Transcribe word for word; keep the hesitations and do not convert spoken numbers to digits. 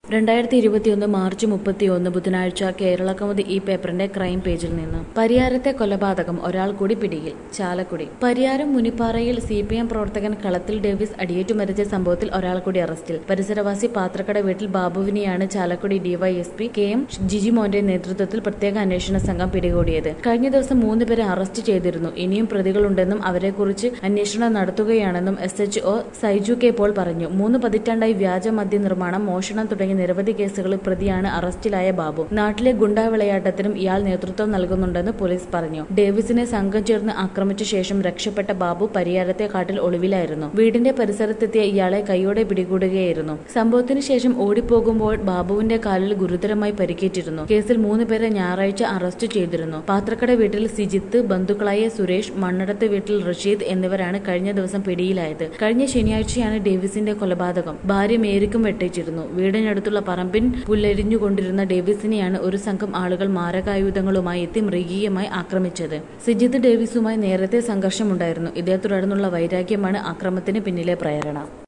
രണ്ടായിരത്തി ഇരുപത്തിയൊന്ന് മാർച്ച് മുപ്പത്തിയൊന്ന് ബുധനാഴ്ച കേരളകൗമുദി ഈ പേപ്പറിന്റെ ക്രൈം പേജിൽ നിന്ന് പരിയാരത്തെ കൊലപാതകം ഒരാൾ കൂടി പിടിയിൽ. ചാലക്കുടി പരിയാരം മുനിപ്പാറയിൽ സി പി എം പ്രവർത്തകൻ കളത്തിൽ ഡേവിസ് അടിയേറ്റു മരിച്ച സംഭവത്തിൽ ഒരാൾ കൂടി അറസ്റ്റിൽ. പരിസരവാസി പാത്രക്കട വീട്ടിൽ ബാബുവിനെയാണ് ചാലക്കുടി ഡിവൈഎസ്പി കെ എം ജിജിമോന്റെ നേതൃത്വത്തിൽ പ്രത്യേക അന്വേഷണ സംഘം പിടികൂടിയത്. കഴിഞ്ഞ ദിവസം മൂന്ന് പേരെ അറസ്റ്റ് ചെയ്തിരുന്നു. ഇനിയും പ്രതികളുണ്ടെന്നും അവരെക്കുറിച്ച് അന്വേഷണം നടത്തുകയാണെന്നും S H O Saiju K Paul പറഞ്ഞു. മൂന്ന് പതിറ്റാണ്ടായി വ്യാജ മദ്യ നിർമ്മാണം, മോഷണം തുടങ്ങി നിരവധി കേസുകളിൽ പ്രതിയാണ് അറസ്റ്റിലായ ബാബു. നാട്ടിലെ ഗുണ്ടാ വിളയാട്ടത്തിനും ഇയാൾ നേതൃത്വം നൽകുന്നുണ്ടെന്ന് പോലീസ് പറഞ്ഞു. ഡേവിസിനെ സംഘം ചേർന്ന് ആക്രമിച്ച ശേഷം രക്ഷപ്പെട്ട ബാബു പരിയാരത്തെ കാട്ടിൽ ഒളിവിലായിരുന്നു. വീടിന്റെ പരിസരത്തെത്തിയ ഇയാളെ കൈയോടെ പിടികൂടുകയായിരുന്നു. സംഭവത്തിന് ശേഷം ഓടിപ്പോകുമ്പോൾ ബാബുവിന്റെ കാലിൽ ഗുരുതരമായി പരിക്കേറ്റിരുന്നു. കേസിൽ മൂന്ന് പേരെ ഞായറാഴ്ച അറസ്റ്റ് ചെയ്തിരുന്നു. പാത്രക്കട വീട്ടിൽ സിജിത്ത്, ബന്ധുക്കളായ സുരേഷ്, മണ്ണടത്ത് വീട്ടിൽ റഷീദ് എന്നിവരാണ് കഴിഞ്ഞ ദിവസം പിടിയിലായത്. കഴിഞ്ഞ ശനിയാഴ്ചയാണ് ഡേവിസിന്റെ കൊലപാതകം. ഭാര്യ മേരിക്കും വെട്ടിച്ചിരുന്നു. വീടിനടുത്തുള്ള പറമ്പിൻ പുല്ലരിഞ്ഞുകൊണ്ടിരുന്ന ഡേവിസിനെയാണ് ഒരു സംഘം ആളുകൾ മാരകായുധങ്ങളുമായി എത്തി മൃഗീയമായി ആക്രമിച്ചത്. സിജിത്ത് ഡേവിസുമായി നേരത്തെ സംഘർഷമുണ്ടായിരുന്നു. ഇതേ തുടർന്നുള്ള വൈരാഗ്യമാണ് ആക്രമണത്തിന് പിന്നിലെ പ്രേരണ.